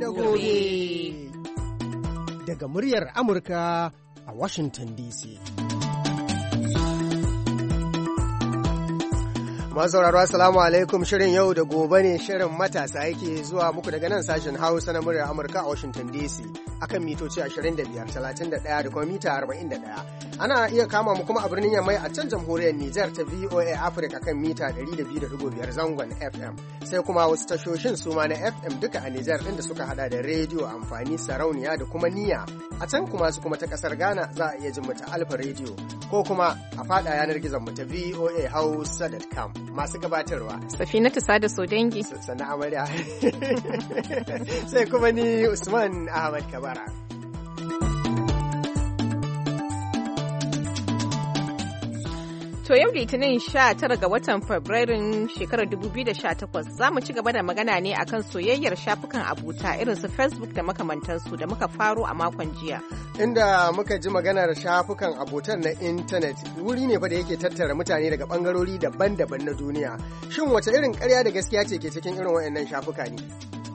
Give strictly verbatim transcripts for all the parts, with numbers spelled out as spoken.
da gobe. Daga muryar Amurka a Washington D C. Masauraro assalamu alaikum, shirin yau da gobe ne shirin matasa yake zuwa muku daga nan sashen Hausa na muryar Amurka a Washington D C akan mitoci ashirin da biyar, talatin da ɗaya da kuma mita arba'in da ɗaya. Ana iya kama mu kuma a birnin Yamai a can jamhuriyar Nijar ta V O A Africa kan mita ɗari da biyu da ɗigo biyar zangon F M. Sai kuma wasu tashoshin suma na F M duka a Nijar ɗin da suka hada da rediyo amfani, sarauniya da kuma niyya. A can kuma su kuma ta kasar Ghana za a iya jin mu ta Alfa rediyo ko kuma a fada yanar gizon mu ta V O A Hausa dot com. Masu gabatarwa Safinatu Sada Sodangi sannan amarya sai kuma ni Usman Ahmad Kabara. To yau Litinin sha tara ga watan Fabrairun shekarar dubu biyu da sha takwas za mu ci gaba da magana ne akan soyayyar shafukan abota irin su Facebook da makamantansu da muka faro a makon jiya. Inda muka ji maganar shafukan abotan na intanet wuri ne fa da yake tattara mutane daga bangarori daban-daban na duniya. Shin wace irin ƙarya da gaskiya ce ke cikin irin waɗannan shafuka ne?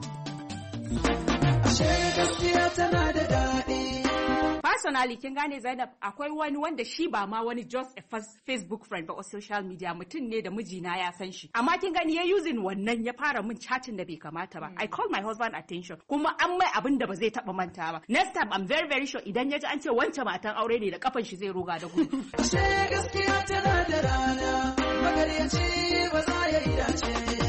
Ashe gaskiya tana da daɗi. Personally, kin gane Zainab, akwai wani wanda shi ba ma wani just a Facebook friend ba or social media, mutum ne da mijina ya san shi. Amma kin gani ya using wannan ya fara min chatting da bai kamata ba. I call my husband attention. Kuma an mai abin da ba zai taba manta ba. Next time I'm very very sure idan ya ji an ce wancan matan aure ne da kafan shi zai ruga da gudu. Ashe gaskiya tana da rana, magaryaci ba za ya yi dace ba.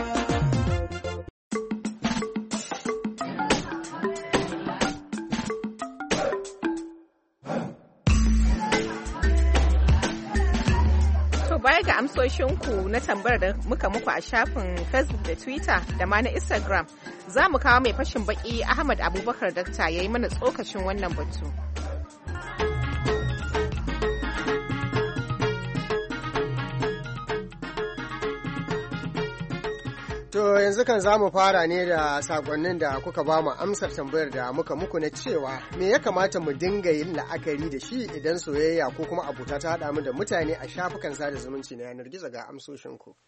Baya ga amsoshinku na tambayar da muka muku a shafin Facebook da Twitter da ma na Instagram, za mu kawo mai fashin baki Ahmad Abubakar Dakta ya yi mana tsokacin wannan batu. To yanzu kan za mu fara ne da sakonnin da kuka ba mu amsar tambayar da muka muku na cewa me ya kamata mu dinga yin la'akari da shi idan soyayya ko kuma abota ta haɗa mu da mutane a shafukan sada zumunci na yanar gizo ga amsoshinku.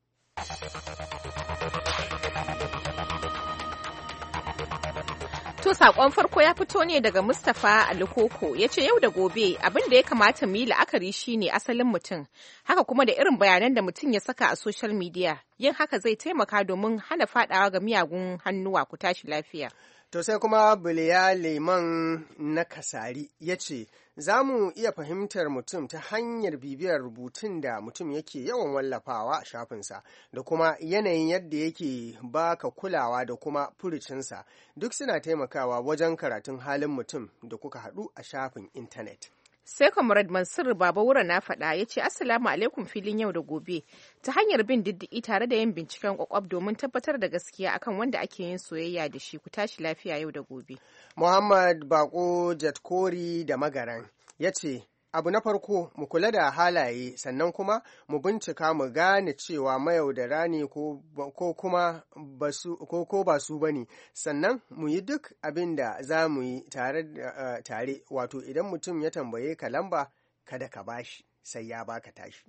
To saƙon farko ya fito ne daga Mustapha Alikoko ya ce yau da gobe abin da ya kamata mu yi la'akari shine asalin mutum, haka kuma da irin bayanan da mutum ya saka a social media, yin haka zai taimaka domin hana fadawa ga miyagun hannuwa. Ku tashi lafiya. To sai kuma Biliya Leman na Kasari ya ce, za mu iya fahimtar mutum ta hanyar bibiyar rubutun da mutum yake yawan wallafawa a shafinsa da kuma yanayin yadda yake baka kulawa da kuma furucinsa, duk suna taimakawa wajen karatun halin mutum da kuka haɗu a shafin intanet. Sai Comrade Mansur Baba Wura na faɗa ya ce Assalamu alaikum filin yau da gobe, ta hanyar bin diddiki tare da yin binciken kwakwab domin tabbatar da gaskiya akan wanda ake yin soyayya da shi. Ku tashi lafiya yau da gobe. Muhammad Bako Jatkori da Magaran ya ce abu na farko mu kula da halaye, sannan kuma mu bincika mu gane cewa mayaudara ne ko kuma ko ko ba su bane, sannan mu yi duk abin da za mu yi tare uh, tare wato idan mutum ya tambaye ka lamba kada ka bashi sai ya baka tashi.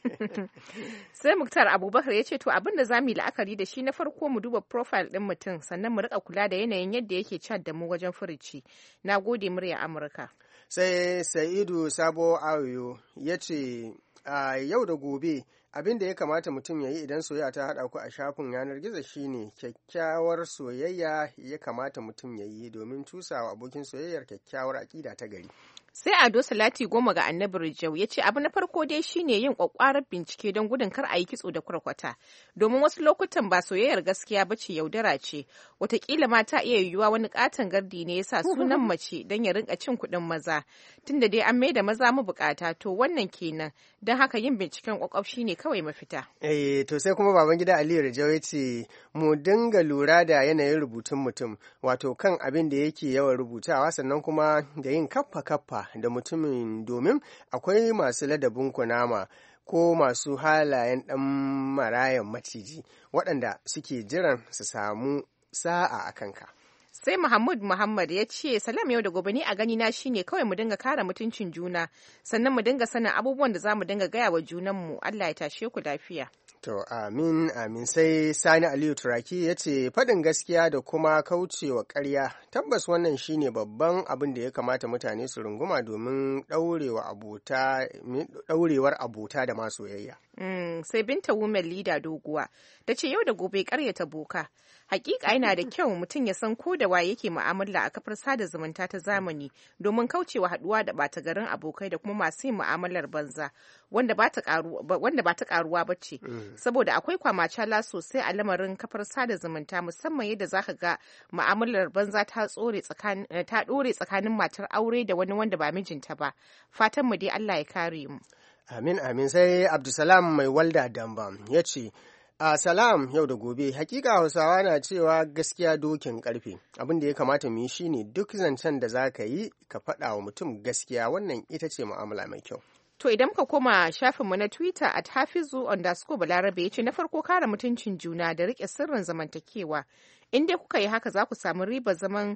Sai Muktar Abubakar ya ce to abin da za mu yi la'akari da shi na farko mu duba profile ɗin mutum, sannan mu rika kula da yanayin yadda yake chat da mu wajen furuci. Na gode murya Amurka. Sai Sa'idu Sabo Ayo ya ce a yau da gobe abin da ya kamata mutum ya yi idan soyayya ta haɗa ku a shafin yanar gizo shine kyakkyawar soyayya ya kamata mutum ya yi domin cusawa abokin soyayyar kyakkyawar aƙida ta gari. Sai Ado Salati Goma ga Annabi Rijau ya ce abu na farko dai shine yin kwakwarar bincike don gudun kar a yi kitso da kwarkwata, domin wasu lokutan ba soyayyar gaskiya ba ce, yaudara ce, watakila ma ta iya yiwuwa wani katon gardi ne ya sa sunan mace don ya rinka cin kuɗin maza, tunda dai an maida maza mabukata, to wannan kenan, don haka yin binciken kwakwaf shine kawai mafita. Eh to sai kuma Babangida Aliyu Rijau ya ce mu dinga lura da yanayin rubutun mutum, wato kan abin da yake yawan rubutawa, sannan kuma da yin kaffa kaffa da mutumin, domin akwai masu ladabin kunama ko masu halayen ɗan marayan maciji waɗanda suke jiran su samu sa'a a kanka. Sai Muhammad Muhammad ya ce salam yau da gobe ni a gani na shine kawai mu dinga kare mutuncin juna sannan mu dinga sanin abubuwan da za mu dinga gaya wa junanmu. Allah ya tashe ku lafiya. To amin amin. Sai Sani Aliyu Turaki ya ce faɗin gaskiya da kuma kaucewa ƙarya tabbas wannan shine babban abin da ya kamata mutane su runguma domin ɗaurewa abota ɗaurewar abota da masoyayya. Mm, sai Binta Women Leader Doguwa ta ce yau da gobe ƙaryata boka. Hakika yana da kyau mutum ya san ko da waye yake mu'amala a kafar sada zumunta ta zamani domin kaucewa haɗuwa da ɓata garin abokai da kuma masu yin mu'amalar banza wanda ba ta ƙaruwa ba ce. Saboda akwai kwamacala sosai a lamarin kafar sada zumunta musamman yadda zaka ga mu'amalar banza ta ɗore tsakanin matar aure da wani wanda ba mijinta ba. Fatan mu dai Allah ya kare mu. Amin amin. Sai Abdulsalam mai walda Damba ya ce a salam yau da gobe hakika Hausawa na cewa gaskiya dokin karfe abin da ya kamata mu yi shine duk zancen da za ka yi ka faɗa wa mutum gaskiya wannan ita ce mu'amala mai kyau. To idan ka koma shafinmu na Twitter at Hafizu underscore Balarabe ya ce na farko kare mutuncin juna da riƙe sirrin zamantakewa in dai kuka yi haka za ku samu ribar zaman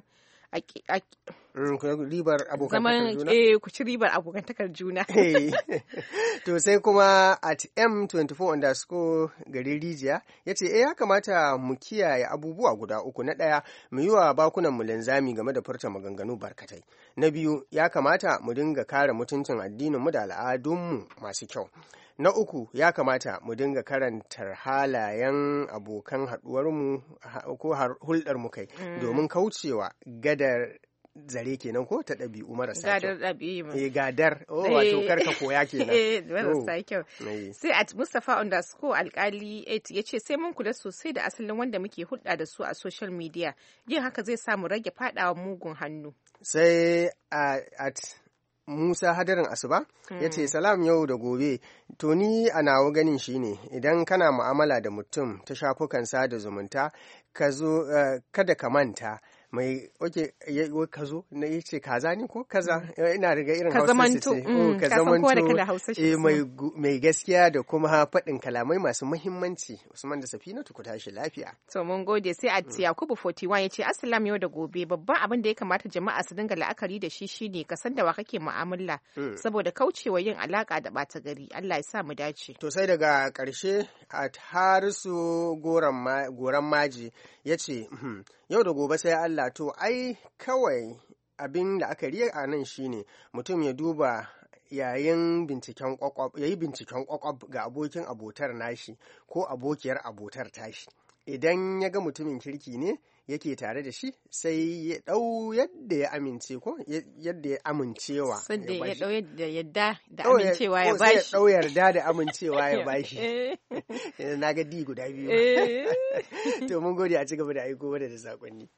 ribar abokantakar juna eh ku ci ribar abokantakar juna. To sai kuma at m twenty-four underscore gari rijiya ya ce eh ya kamata mu kiyaye abubuwa guda uku. Na ɗaya mu yi wa bakunan mu linzami game da furta maganganu barkatai. Na biyu ya kamata mu dinga kare mutuncin addinin mu da al'adunmu masu kyau. Na uku ya kamata mu dinga karantar halayen abokan haɗuwarmu ko hulɗarmu kai domin kaucewa gadar zare kenan ko ta ɗabi'u marasa kyau. Gadar ɗabi'u. Eh gadar. Oh wato karka koya kenan. Eh marasa kyau. Sai at Mustafa underscore alkali eight ya ce sai mun kula sosai da asalin wanda muke hulɗa da su a social media. Yin haka zai samu rage faɗawa mugun hannu. Sai at Musa Hadarin Asuba ya ce salam yau da gobe to ni a nawa ganin shine idan kana mu'amala da mutum ta shafukan sada zumunta ka zo kada ka manta mai oke ka zo na yace kaza ne ko kaza ina riga irin hausa ce ka zamanto eh mai mai gaskiya da kuma faɗin kalamai masu muhimmanci. Usman da Safinatu ku tashi lafiya. To mun gode. Sai a Yakubu forty-one yace assalam yau da gobe babban abin da ya kamata jama'a su dinga la'akari da shi shine ka san da wa kake mu'amala saboda kaucewa yin alaka da bata gari. Allah ya sa mu dace. To sai daga ƙarshe a Harisu goran maji yace yau da gobe sai Allah to ai kawai abin da aka riya a nan shine mutum ya duba yayin binciken kwakwab yayi binciken kwakwab ga abokin abotar nashi ko abokiyar abotar tashi idan ya ga mutumin kirki ne yake tare da shi sai ya dau yadda ya amince ko yadda ya amincewa sai ya dau yadda yadda da amincewa ya bashi sai ya dau yarda da amincewa ya bashi na ga di guda biyu to mun gode a ci gaba da aiko mana da sakonni.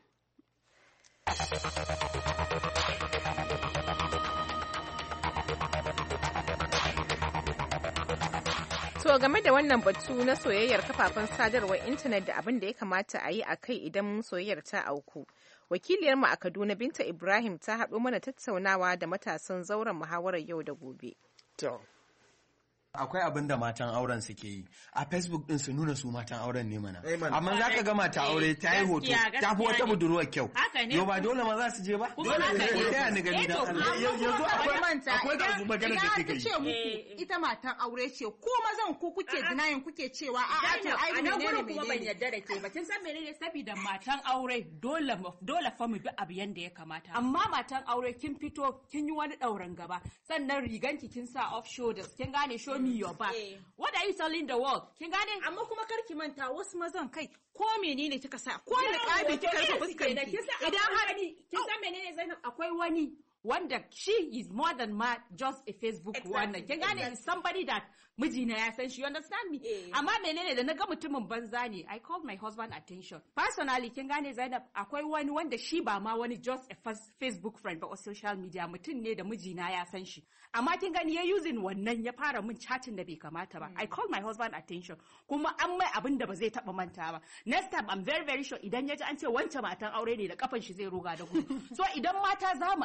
To game da wannan batu na soyayyar kafafen sadarwar intanet da abin da ya kamata a yi a kai idan soyayyar ta auku. Wakiliyarmu a Kaduna Binta Ibrahim ta haɗo mana tattaunawa da matasan zauren muhawarar yau da gobe. To. Akwai abin da matan auren suke yi a Facebook din su nuna su matan auren ne mana amma za ka ga mata aure ta yi hoto ta fi wata budurwar kyau yau ba dole ma za su je ba dole ne ko ta ni gani dan Allah yanzu akwai manta akwai da su magana da kike ce muku ita matan aure ce ko mazan ku kuke dinayin kuke cewa a a to ai ne ne kuma ban yarda da ke ba kin san menene saboda matan aure dole dole fa mu bi abu yanda ya kamata amma matan aure kin fito kin yi wani dauran gaba sannan riganki kin sa off shoulders kin gane show me your back. Eh. What are you telling the world? Kin gane? Amma kuma karki manta wasu mazan kai ko menene kika sa ko da kabi kika rufe fuskar ki. Idan har kin san menene Zainab akwai wani wanda she is more than ma just a Facebook wannan. Kin gane is somebody that mijina ya san shi, you understand me? Eh. Amma menene da naga mutumin banza ne, I called my husband attention. Personally kin gane Zainab akwai wani wanda shi ba ma wani just a Facebook friend ba or social media mutum ne da mijina ya san shi. Amma kin gani ya using wannan ya fara min chatting da bai kamata ba. Mm. I called my husband attention. Kuma an mai abin da ba zai taba manta ba. Next time I'm very very sure idan ya ji an ce wancan matan aure ne da kafan shi zai roga da gudu. So idan mata za mu ankare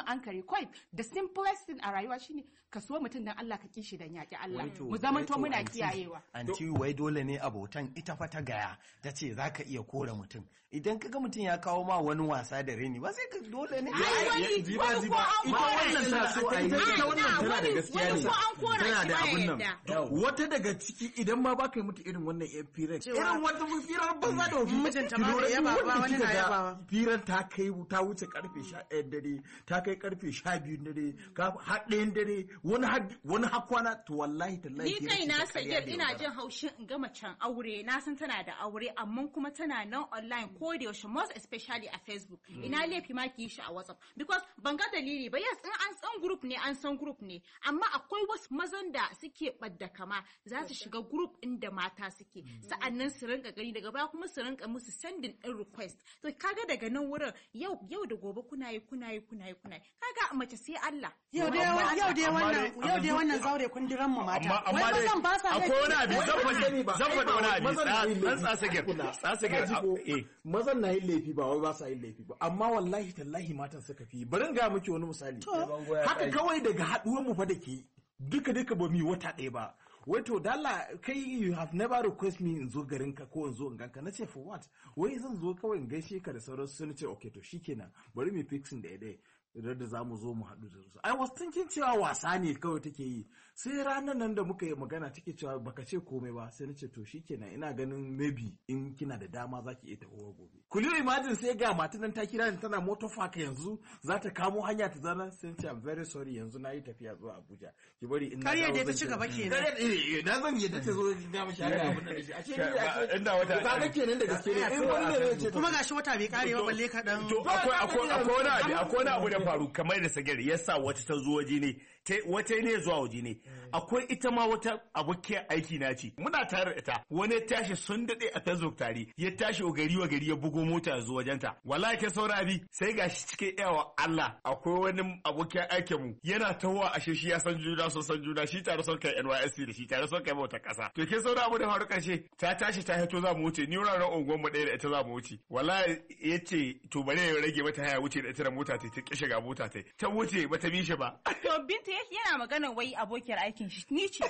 kawai the simplest thing a rayuwa shine ka so mutum dan Allah ka kishi dan yaki Allah mu zamanto muna kiyayewa anti wai dole ne abotan ita fa ta gaya ta ce zaka iya kore mutum idan kaga mutum ya kawo ma wani wasa da reni ba sai ka dole ne ziba ziba ita wannan tana so a yi ita wannan tana da gaskiya ne tana da abun nan wata daga ciki idan ma baka yi mutu irin wannan yan firar irin wata firar banza da wani mijinta ma da yaba ba wani na yaba firar ta kai ta wuce karfe sha ɗayan dare ta kai karfe sha biyun dare ka har ɗayan dare wani wani hakwana to wallahi tallahi ni kai na sayar ina jin haushin in ga macen aure na san tana da aure amma kuma tana nan online ko da yaushe most especially a Facebook ina laifi ma ki shi a WhatsApp because ban ga dalili ba yes in an san group ne an san group ne amma akwai wasu mazan da suke badda kama za su shiga group inda mata suke sa'annan su rinka gani daga baya kuma su rinka musu sending din request to kaga daga nan wurin yau yau da gobe kuna yi kuna yi kuna yi kuna yi kaga mace sai Allah yau dai yau dai wannan yau dai wannan zaure kundiran mu mata wai bazan ba sa akwai wani abu zan faɗi zan faɗi wani abu dan tsasage tsasage eh mazan na yin laifi ba wai ba sa yin laifi ba amma wallahi tallahi matan suka fi bari in ga miki wani misali haka kawai daga haduwar mu fa da ke duka duka ba mi wata ɗaya ba wai to dalla kai you have never request me in zo garin ka ko in zo in ganka nace for what wai zan zo kawai in gaishe ka da sauransu sai nace okay to shikenan bari mu fixing da ɗaya idan da zamu zo mu haɗu da su I was thinking cewa wasa ne kawai take yi sai ranar nan da muka yi magana take cewa baka ce komai ba sai nace to shikenan ina ganin maybe in kina da dama zaki iya tafiya gobe could you imagine sai ga matan nan ta kira ni tana motor park yanzu za ta kamo hanya ta zana sai nace I'm very sorry yanzu na yi tafiya zuwa Abuja ki bari in na dawo ta ci gaba kenan eh na zan yadda ta zo ga mu shaka abin da shi ashe ni ashe inda wata ka ga kenan da gaske ne in wani ne ce kuma gashi wata bai kare ba balle ka dan to akwai akwai akwai wani abu akwai wani abu da faru kamar da sagir yasa wata ta zo waje ne wata ne zuwa waje ne akwai ita ma wata abokiyar aiki na ce muna tare da ita wani tashi sun dade a Facebook tare ya tashi o gari wa gari ya bugo mota zuwa wajenta wallahi ke saura bi sai gashi cike yawa Allah akwai wani abokiyar aikin mu yana tawa ashe shi ya san juna so san juna shi tare son kai N Y S C da shi tare son kai mota kasa to ke saura abu da faru karshe ta tashi ta hito za mu wuce ni wuraren unguwar mu ɗaya da ita za mu wuce wallahi yace to bare ya rage mata haya wuce da ita da mota ta ta kishi ga mota ta ta wuce bata bi shi ba to binta yana magana wai abokiyar aikin shi ni ce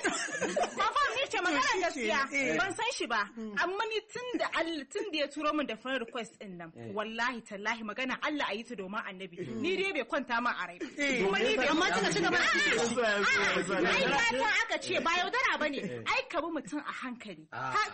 ba ni ce magana gaskiya ban san shi ba amma ni tunda Allah tunda ya turo min da friend request din nan wallahi tallahi magana Allah a yi ta domin annabi ni dai bai kwanta min a rai kuma ni bai amma kika ci gaba ai mata aka ce ba yaudara bane ai ka bi mutum a hankali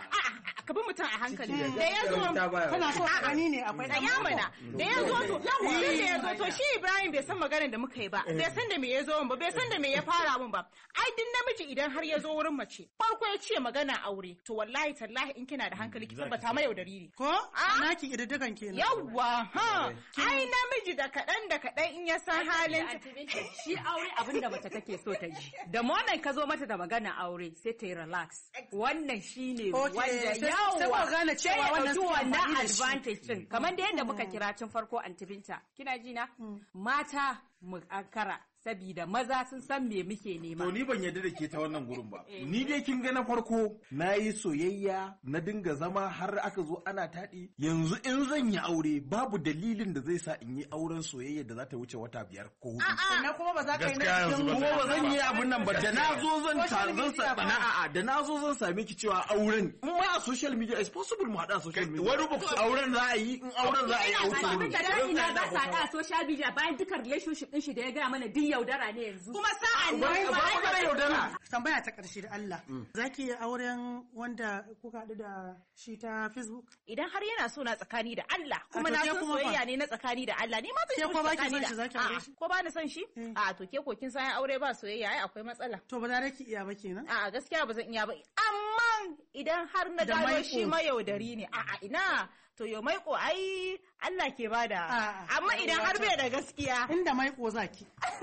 ka bi mutum a hankali da ya zo kana so a gani ne akwai da yamana da ya zo to yawa da ya zo to shi Ibrahim bai san maganar da muka yi ba bai san da me ya zo ba bai san da me ya fara min ba ai din namiji idan har ya zo wurin mace farko ya ce magana aure to wallahi tallahi in kina da hankali ki tabbata mai yaudari ne ko naki kididdigan kenan yawa ha ai namiji da kadan da kadan in ya san halin shi aure abinda mace take so ta ji da moment ka zo mata da magana aure sai ta yi relax wannan shine wanda yawa gane cewa wannan wannan advantage din kamar da yadda muka kira tun farko antibinta kina ji na mata mu ankara sabida maza sun san me muke nema. To ni ban yarda da ke ta wannan gurin ba. Ni dai kin ga na farko na yi soyayya na dinga zama har aka zo ana taɗi. Yanzu in zan yi aure babu dalilin da zai sa in yi auren soyayya da za ta wuce wata biyar ko hudu. A'a na kuma ba za ka yi na cikin kuma ba zan yi abun nan ba da na zo zan zan sa a'a da na zo zan same ki cewa auren in ma a social media is possible mu haɗa a social media. Wani ba auren za a yi in auren za a yi auren. Abin da dani na ba sa haɗa a social media bayan duka relationship din shi da ya gaya mana duk yaudara ne yanzu. Kuma sa'an nan ba ba yaudara. Tambaya ta ƙarshe da Allah. Zaki yi auren wanda kuka haɗu da shi ta Facebook? Idan har yana so na tsakani da Allah kuma na san soyayya ne na tsakani da Allah ni ma zan so tsakani da shi. Ko ba ni son shi? A to ke ko kin san aure ba soyayya ai akwai matsala. To ba za ki iya ba kenan? A'a gaskiya ba zan iya ba. Amma idan har na gano shi mayaudari ne a'a ina to yo maiko ai Allah ke bada amma idan har bai da gaskiya inda maiko zaki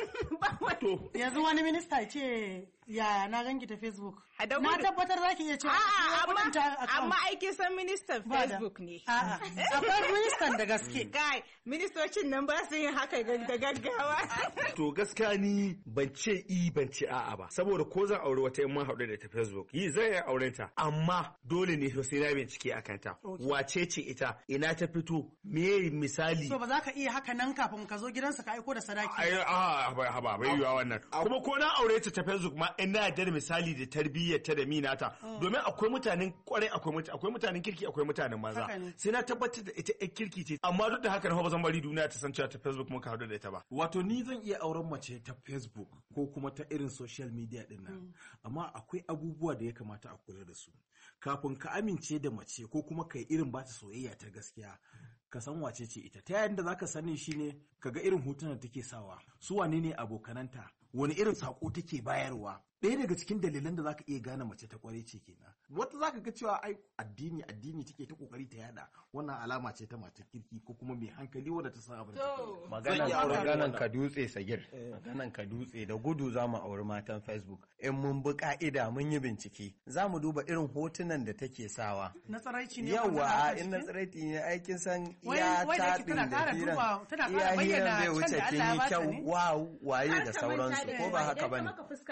to yanzu wani minista ce ya na ganki ta Facebook na tabbatar zaki iya cewa amma amma aikin san ministan Facebook ne a'a akwai ministan da gaske kai ministocin nan ba su yin haka da gaggawa to gaskiya ni ban ce i ban ce a'a ba saboda ko zan aure wata in mun haɗu da ta Facebook yi zan yi auren ta amma dole ne sai na bincike akan ta wace ce ita ta ina ta fito me misali so ba za ka iya haka nan kafin ka zo gidansa ka aiko da sadaki ai a ba ba bai yiwa wannan kuma ko na aure ta ta Facebook ma ina da misali da tarbiyyar ta da minata domin akwai mutanen kwarai akwai akwai mutanen kirki akwai mutanen maza sai na tabbatar da ita ɗan kirki ce amma duk da haka na ba zan bari duniya ta san cewa ta Facebook muka haɗu da ita ba wato ni zan iya auren mace ta Facebook ko kuma ta irin social media din nan amma akwai abubuwa da ya kamata a kula da su kafin ka amince da mace ko kuma kai irin ba ta soyayya ta gaskiya ka san wace ce ita ta yayin da zaka sani shine kaga irin hotunan take sawa su wane ne abokananta wani irin sako take bayarwa ɗaya daga cikin dalilan da zaka iya gane mace ta kware ce kenan wata zaka ga cewa ai addini addini take ta kokari ta yada wannan alama ce ta matar kirki ko kuma mai hankali wanda ta san abin da take maganan maganan ka dutse sagir maganan ka dutse da gudu zamu auri matan Facebook in mun bi ka'ida mun yi bincike zamu duba irin hotunan da take sawa na tsaraici ne yawa in na tsaraici ne aikin san ya tabin da hiran iya hiran bai wuce kin yi kyau wow waye da sauransu ko ba haka bane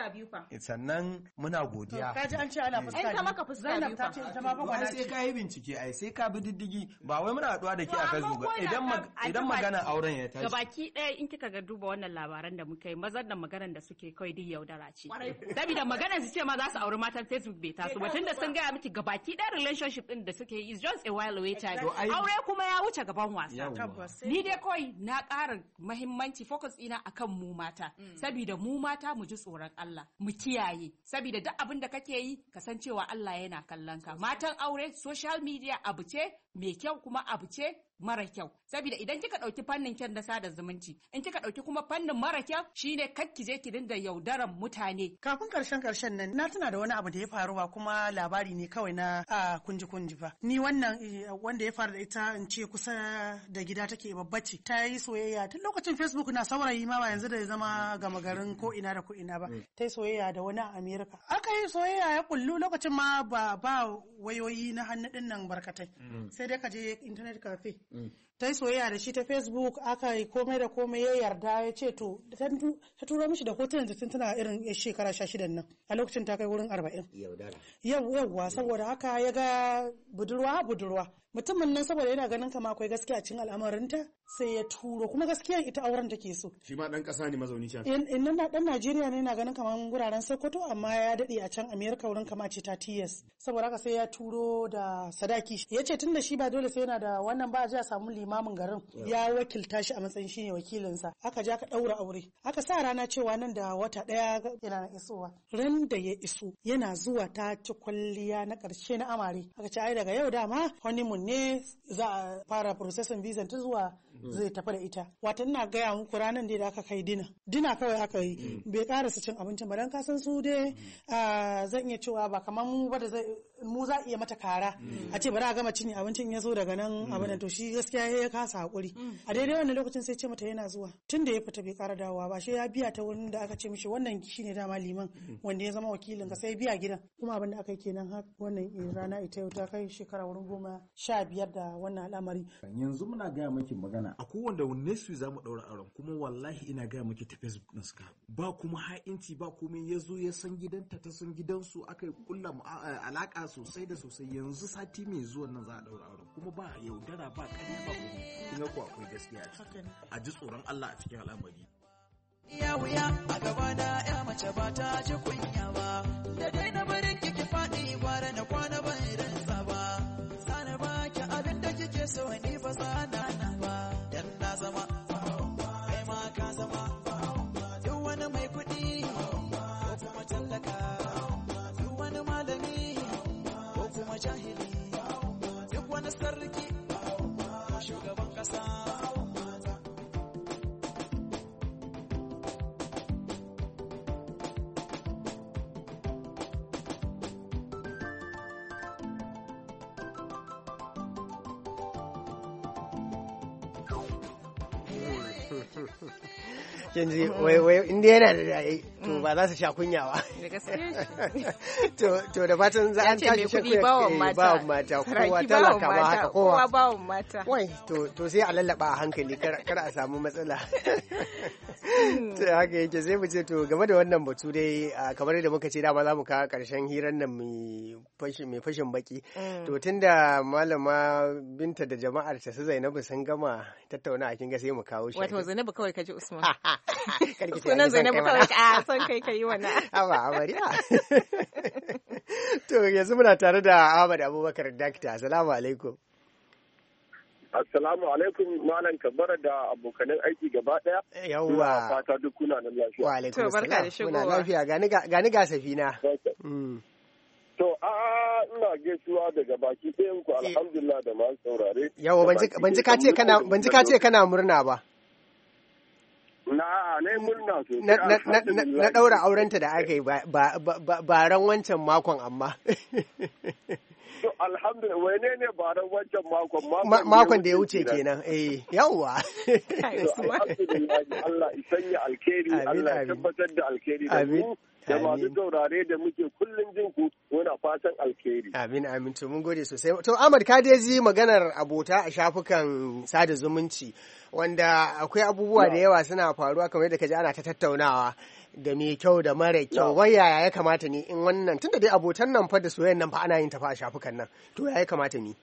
sannan muna godiya kaji an ce ana fuska biyu maka fuska biyu ta ce ita ma fa ba sai ka yi bincike ai sai ka bi diddigi ba wai muna haɗuwa da ke a Facebook ba idan idan magana auren ya tashi gabaki ɗaya in kika ga duba wannan labaran da muka yi mazan da maganar da suke kai duk yaudara ce saboda maganar su ce ma za su auri matan Facebook bai taso ba tunda sun gaya miki gabaki ɗaya relationship din da suke yi is just a while away time aure kuma ya wuce gaban wasa ni dai kawai na ƙara muhimmanci focus ina akan mu mata saboda mu mata mu ji tsoron Allah mu kiyaye saboda duk abin da kake yi ka san cewa Allah yana kallon ka matan aure social media abu ce mai kyau kuma abu ce mara kyau saboda idan kika dauki fannin kyan da sada zumunci in kika dauki kuma fannin mara kyau shine kakki je ki dinga yaudaran mutane kafin karshen karshen nan na tuna da wani abu da ya faru ba kuma labari ne kawai na a kunji kunji ba ni wannan wanda ya faru da ita in ce kusa da gida take babbace ta yi soyayya tun lokacin Facebook na saurayi ma ba yanzu da ya zama gama garin ko ina da ko ina ba ta yi soyayya da wani a America aka yi soyayya ya kullu lokacin ma ba ba wayoyi na hannu din nan barkatai sai dai ka je internet cafe ta yi soyayya da shi ta Facebook aka yi komai da komai ya yarda ya ce to ta tura mishi da hotunan da tana irin shekara sha shidan nan a lokacin ta kai wurin arba'in yauwa saboda haka ya ga budurwa budurwa mutumin nan saboda yana ganin kama akwai gaskiya cikin al'amarinta sai ya turo kuma gaskiya ita auren take so shi ma dan kasa ne mazauni can in nan dan Najeriya ne yana ganin kaman guraren Sokoto amma ya dade a can America wurin kama ce ta T S saboda haka sai ya turo da sadaki yace tunda shi ba dole sai yana da wannan ba a samu limamin garin ya wakilta shi a matsayin shine wakilinsa aka ja ka daura aure aka sa rana cewa nan da wata daya yana isowa ran da ya iso yana zuwa ta ci kwalliya na karshe na amare aka ce ai daga yau dama honeymoon ne za a fara processing visa ta zuwa zai tafi da ita wata ina gaya muku ranar da aka kai dina dina kawai aka yi bai karasa cin abincin ba dan kasan su dai zan iya cewa ba kamar mu ba da mu za iya mata kara a ce bari a gama cin abincin ya zo daga nan abin to shi gaskiya ya kasa hakuri a daidai wannan lokacin sai ce mata yana zuwa tun da ya fita bai kara dawowa ba shi ya biya ta wurin da aka ce mishi wannan shine dama liman wanda ya zama wakilin ka sai biya gidan kuma abin da aka yi kenan har wannan rana ita yau ta kai shekara wurin goma sha biyar da wannan al'amari yanzu muna gaya maki magana a kowanne next week zamu daura auren kuma wallahi ina gaya maki ta Facebook din suka ba kuma ha'inci ba komai ya zo ya san gidanta ta san gidansu aka kulla alaka sosai da sosai yanzu sati mai zuwa nan za a daura auren kuma ba yaudara ba ƙarya ba komai kin ga ko akwai gaskiya a ji tsoron Allah a cikin al'amari ya wuya a gaba da ya mace ba ta ji kunya ba da dai na barin kiki faɗi gwara na kwana ban rinsa ba sana ba ki abin da kike so ni ba sana na ba dan na zama kai ma ka zama duk wani mai kuɗi ko kuma tallaka duk wani malami ko kuma jahili duk wani sarki ko shugaban kasa kin ji wai wai inda yana da dai to ba za su sha kunya ba to to da fatan za an tashi shi bawon mata mata kowa talaka ba haka kowa bawon mata wai to to sai a lallaba a hankali kar a samu matsala to haka yake sai mu ce to game da wannan batu dai kamar da muka ce dama za mu kawo karshen hirar nan mai fashin mai fashin baki to tunda malama Binta da jama'ar ta su Zainabu sun gama tattauna a kin ga sai mu kawo shi wato Zainabu kawai kaji Usman sunan Zainabu kawai a san kai kai wannan aba amariya to yanzu muna tare da Ahmad Abubakar Dakta assalamu alaikum. Assalamu alaikum Malam Kabara da abokanan aiki gaba daya. Yawwa. Fata duk kuna nan lafiya. Wa alaikum assalam. Muna lafiya gani gani ga safina. To a ina gaisuwa daga baki ɗayan ku alhamdulillah da masu saurare. Yawa ban ji ka ce kana ban ji ka ce kana murna ba. Na ne murna sosai. Na daura aurenta da aka yi ba ran wancan makon amma. To alhamdulillah wane ne ba ran wancan makon makon da ya wuce kenan eh yawa. Alhamdulillah Allah isanya alkhairi Allah ya tabbatar da alkhairi da mu. Da masu saurare da muke kullum jin ku muna fatan alkhairi. Amin amin to mun gode sosai. To Ahmad ka dai ji maganar abota a shafukan sada zumunci wanda akwai abubuwa da yawa suna faruwa kamar yadda kaji ana ta tattaunawa da mai kyau da mara kyau wai yaya ya kamata ni in wannan tunda dai abotan nan fa da soyayyan nan fa ana yin ta fa a shafukan nan to yaya ya kamata ni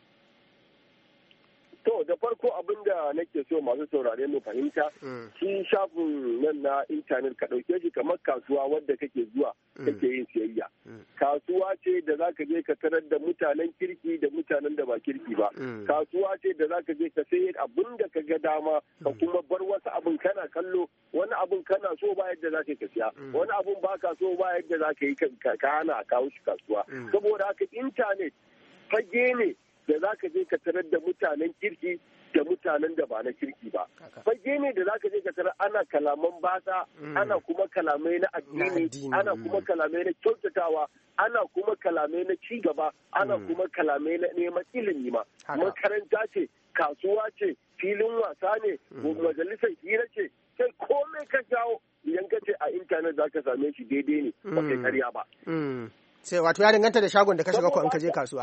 To da farko abin da nake so masu saurare mu fahimta shi shafin nan na intanet ka ɗauke shi kamar kasuwa wadda kake zuwa kake yin siyayya. Kasuwa ce da za ka je ka tarar da mutanen kirki da mutanen da ba kirki ba. Kasuwa ce da za ka je ka sayi abin da ka ga dama ka kuma bar wasu abin kana kallo wani abin kana so ba yadda za ka siya wani abin ba ka so ba yadda za ka yi ka hana a kawo shi kasuwa. Saboda haka intanet fage ne da za ka je ka tarar da mutanen kirki da mutanen da ba na kirki ba. Fage ne da za ka je ka tarar ana kalaman basa, ana kuma kalamai na addini, ana kuma kalamai na kyautatawa, ana kuma kalamai na cigaba, ana kuma kalamai na neman ilimi ma. Makaranta ce, kasuwa ce, filin wasa ne, majalisar hira ce, sai komai ka jawo idan ka ce a intanet za ka same shi daidai ne, ba kai karya ba. Sai wato ya danganta da shagon da ka shiga ko in ka je kasuwa.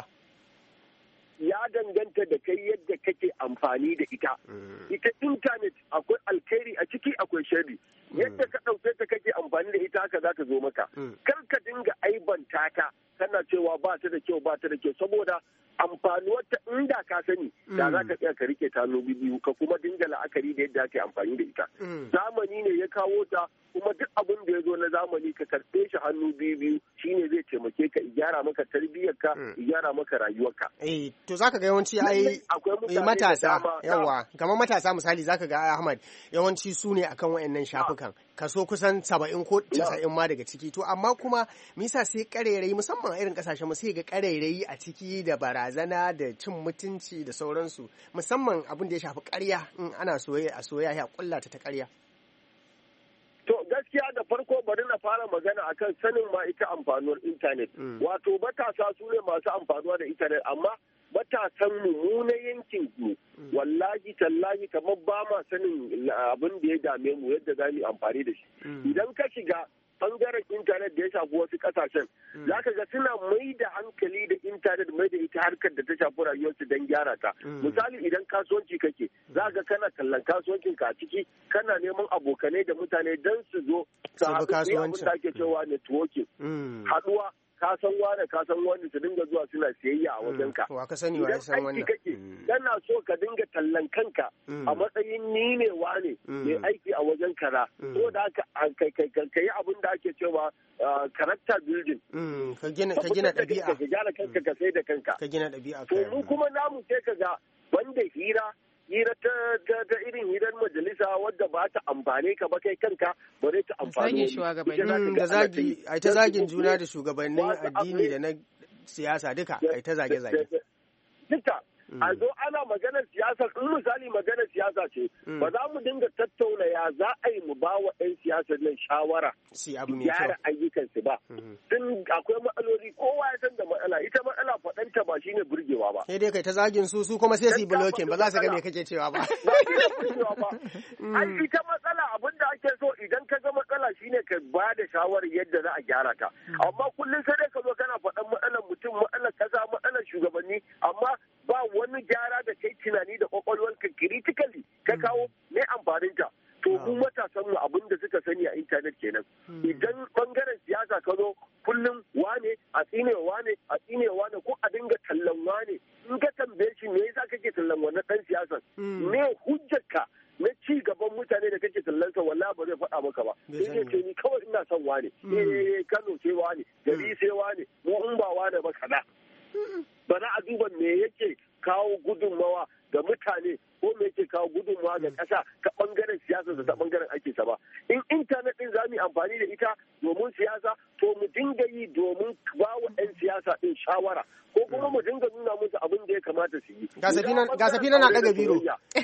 Ya danganta da kai yadda kake amfani da ita. Ita intanet akwai alkhairi a ciki akwai sharri. Yadda ka ɗauke ta kake amfani da ita haka za ta zo maka. Kar ka dinga aibanta ta kana cewa ba ta da kyau ba ta da kyau saboda amfanuwar ta inda ka sani da za ka tsaya ka rike ta hannu biyu ka kuma dinga la'akari da yadda ake amfani da ita. Zamani ne ya kawo ta kuma duk abin da ya zo na zamani ka karɓe shi hannu biyu biyu shine zai taimake ka gyara maka tarbiyyarka gyara maka rayuwarka. Eh to zaka ga yawanci ai matasa yawa kamar matasa misali zaka ga Ahmad yawanci su ne akan wayannan shafukan kaso kusan saba'in ko casa'in ma daga ciki to amma kuma me yasa sai karerai musamman a irin kasashen mu sai ga karerai a ciki da barazana da cin mutunci da sauransu musamman abin da ya shafi ƙarya in ana soyayya a soyayya ya kullata ta ƙarya. To gaskiya da farko bari na fara magana akan sanin ma ita amfanuwar intanet. Wato matasa su ne masu amfanuwa da intanet amma matasan mu na yankin mu wallahi tallahi kamar ba ma sanin abin da ya dame mu yadda za mu amfani da shi. Idan ka shiga bangaren intanet da ya shafi wasu kasashen za ka ga suna mai da hankali da intanet mai da ita harkar da ta shafi rayuwarsu don gyara ta. Misali idan kasuwanci kake za ga kana kallon kasuwancin ka a ciki kana neman abokanai da mutane don su zo su haɗu abin da ake cewa networking haɗuwa ka san wane ka san wani su dinga zuwa suna siyayya a wajen ka. Wa ka sani wa ya san wannan. Idan aiki kake kana so ka dinga tallan kanka a matsayin ni ne wane mai aiki a wajen kaza. So da haka ka yi abin da ake cewa character building. Ka gina ka gina ɗabi'a. Ka gyara kanka ka sai da kanka. Ka gina ɗabi'a. To mu kuma namu sai ka ga banda hira hira ta irin hirar majalisa wadda ba ta amfane ka ba kai kanka bare ta amfani da zagi ai ta zagin juna da shugabannin addini da na siyasa duka ai ta zage zage duka a zo ana maganar siyasa in misali maganar siyasa ce ba za mu dinga tattauna ya za a yi mu ba wa 'yan siyasar nan shawara gyara ayyukansu ba tun akwai matsaloli kowa ya san da matsala ita matsala faɗanta ba shine burgewa ba sai dai kai ta zagin su su kuma sai su yi blocking ba za su ga me kake cewa ba ba shine burgewa ba ai ita matsala abinda ake so idan ka ga matsala shine ka ba da shawarar yadda za a gyara ta amma kullum sai dai ka zo kana faɗan matsalar mutum matsalar kasa matsalar shugabanni amma ba wani gyara da kai tunani da kwakwalwarka critically ka kawo ne amfanin ta to mu matasan mu abin da suka sani a intanet kenan idan bangaren siyasa ka zo kullum wane a tsine wane a tsine wane ko a dinga tallan wane in ka tambaye shi me yasa kake tallan wannan dan siyasan me hujjarka na ci gaban mutane da kake tallansa wallahi ba zai faɗa maka ba sai ce ni kawai ina son wane eh Kano sai wane gari sai wane mu in ba wane ba kaza ba za a duba me yake kawo gudunmawa ga mutane ko me yake kawo gudunmawa ga ƙasa ta ɓangaren siyasa da ta ɓangaren aikinsa ba in intanet ɗin za mu yi amfani da ita domin siyasa to mu dinga yi domin ba wa 'yan siyasa ɗin shawara ko kuma mu dinga nuna musu abin da ya kamata su yi ga safina na ɗaga biro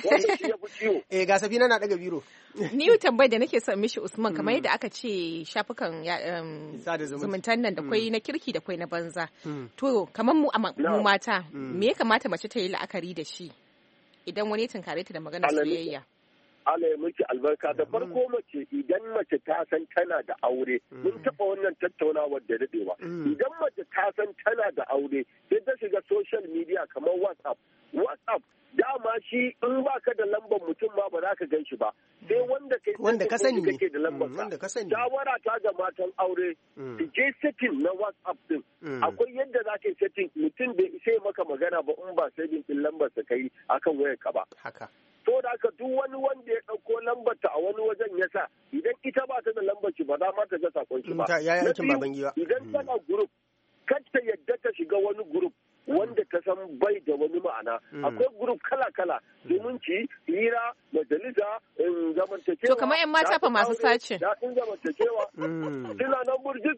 eh ga safina na ɗaga biro ni tambayar da nake son mishi Usman kamar yadda aka ce shafukan zumuntan nan da kwai na kirki da kwai na banza to kamar mu mu mata me ya kamata mace ta yi la'akari da shi idan wani tunkare ta da maganar soyayya Allah ya miki albarka da farko mace idan mace ta san tana da aure mun taɓa wannan tattaunawar da daɗewa idan mace ta san tana da aure sai ta shiga social media kamar WhatsApp WhatsApp dama shi in baka da lambar mutum ma ba za ka gan shi ba sai wanda kai wanda ka sani kake da lambar wanda ka sani shawara ta ga matan aure su je setting na WhatsApp din akwai yadda za ka yi setting mutum bai sai maka magana ba in ba setting din lambar sa kai akan wayar ka ba haka to da haka duk wani wanda ya ɗauko lambar ta a wani wajen ya sa idan ita ba ta da lambar shi ba za ma ta ga sakon shi ba idan tana group kar ta yadda ta shiga wani group wanda ta san bai da wani ma'ana akwai group kala-kala zumunci hira majalisa zamantakewa to kamar yan mata fa masu sace daɗin zamantakewa suna nan burjik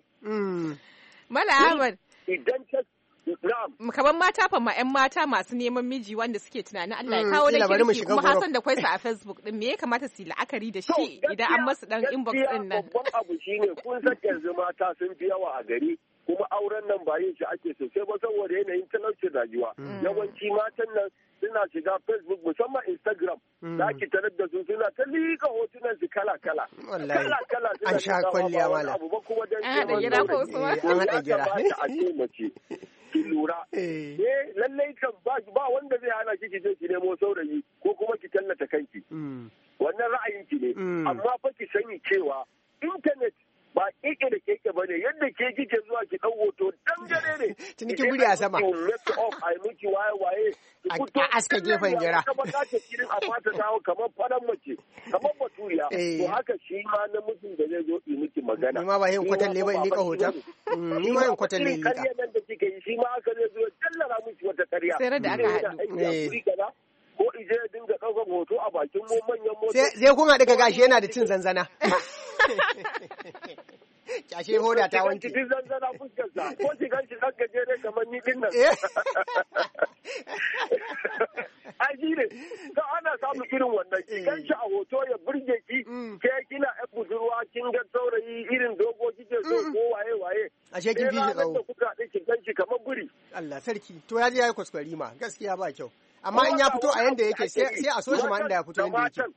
Mala Ahmad idan ta kamar mata fa ma yan mata masu neman miji wanda suke tunanin Allah ya kawo da kirki kuma hasan da kwaisa a Facebook din me ya kamata su yi la'akari da shi idan an masu dan inbox din nan babban abu shine kun san yanzu mata sun fi yawa a gari kuma auren nan ba yin shi ake sosai ba saboda yanayin talaucin rayuwa yawanci matan nan suna shiga Facebook musamman Instagram da ake tarar da su suna ta liƙa hotunan su kala kala kala kala an sha kwalliya mala abu ba kuma dan an haɗa gira ko su an haɗa gira a ce mace ki lura eh lallai kan ba ba wanda zai hana ki je ki nemo saurayi ko kuma ki tallata kanki wannan ra'ayin ki ne amma fa ki sani cewa internet ba keke da keke ba ne yadda ke kike zuwa ki ɗau hoto dan gare ne tuni ki buri a sama a yi miki waye waye a aska gefen gira ka baka ta kirin a fata dawo kamar faran mace kamar baturiya to haka shi ma namijin da zai zo yi miki magana ni ma ba yin kwatan leba ni ka hoton ni ma yin kwatan leba kariya nan da kike yi shi ma haka zai zo tallara miki wata kariya sai da aka haɗu ko ije ya dinga ɗaukar hoto a bakin mu manyan mota sai kuma daga gashi yana da cin zanzana kyashe hoda ta wanke cikin zanzana fuskarsa ko shi ganshi ɗan gajere kamar ni din nan ai shi ne ka ana samun irin wannan ki ganshi a hoto ya burge ki ke kina ɗan budurwa kin ga saurayi irin dogo kike so ko waye waye ashe kin fi shi tsawo da kuka ɗin ki ganshi kamar guri Allah sarki to ya je yayi kwaskwari ma gaskiya ba kyau amma in ya fito a yanda yake sai a so shi ma inda ya fito yanda yake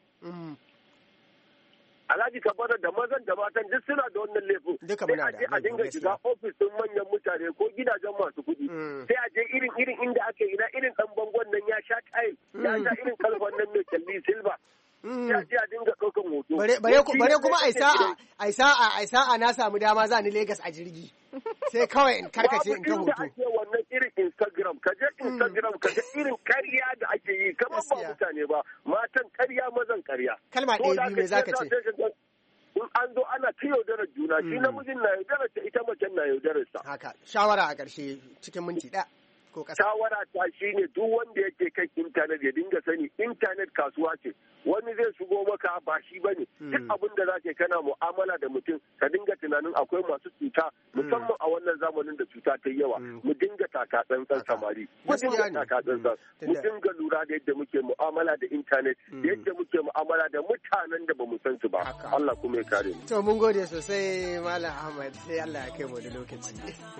Alhaji Kabara da mazan da matan duk suna da wannan laifin. Duka muna da. Sai a dinga shiga ofis din manyan mutane ko gidajen masu kuɗi. Sai a je irin irin inda ake ina irin dan bangon nan ya sha tayil, ya sha irin kalban nan mai kalli silva. Ya je a dinga ɗaukan hoto. Bare kuma ai sa'a, ai sa'a, ai sa'a na samu dama za ni Lagos a jirgi. Sai kawai in karkace in ta hoto. Babu inda ake wannan irin Instagram, ka je Instagram ka ga irin ƙarya da ake yi kamar ba mutane ba, matan ƙarya mazan ƙarya. Kalma ɗaya biyu me zaka ce? In an zo ana ta yaudarar juna, shi namijin na yaudarar ta ita macen na yaudarar sa. Haka, shawara a ƙarshe cikin minti ɗaya. Shawara ta shi ne duk wanda yake kan intanet ya dinga sani intanet kasuwa ce wani zai shigo maka ba shi bane duk abin da zaka kana mu'amala da mutum ka dinga tunanin akwai masu cuta musamman a wannan zamanin da cuta ta yawa mu dinga taka tsantsan samari mu dinga taka tsantsan mu dinga lura da yadda muke mu'amala da internet da yadda muke mu'amala da mutanen da bamu san su ba Allah kuma ya kare mu to mun gode sosai Malam Ahmad sai Allah ya kai mu da lokaci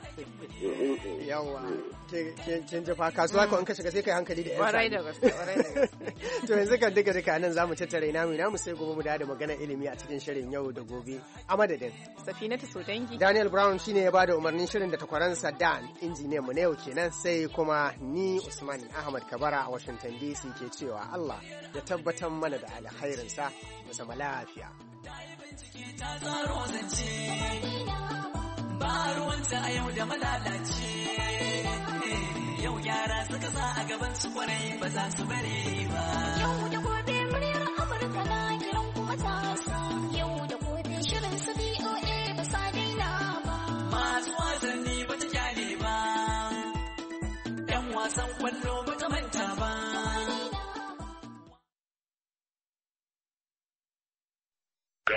yawa kin jafa kasuwa ko in ka shiga sai kai hankali da yan warai da gaske warai da gaske to yanzu kan duka duka nan zamu tattara ina mu ina mu sai gobe mu da magana ilimi a cikin shirin yau da gobe a madadin Safinatu Sodangi Daniel Brown shine ya bada umarnin shirin da takwaransa Dan injiniyan mu ne yau kenan sai kuma ni Usman Ahmad Kabara a Washington D C ke cewa Allah ya tabbatar mana da alkhairinsa mu zama lafiya ba ruwanta a yau da malalace yau yara suka sa a gaban su kwarai ba za su bare ba yau da gobe muryar Amurka na kiran kuma tasa yau da gobe shirin su B O A ba sa daina ba masu wasanni ba ta kyale ba yan wasan kwallo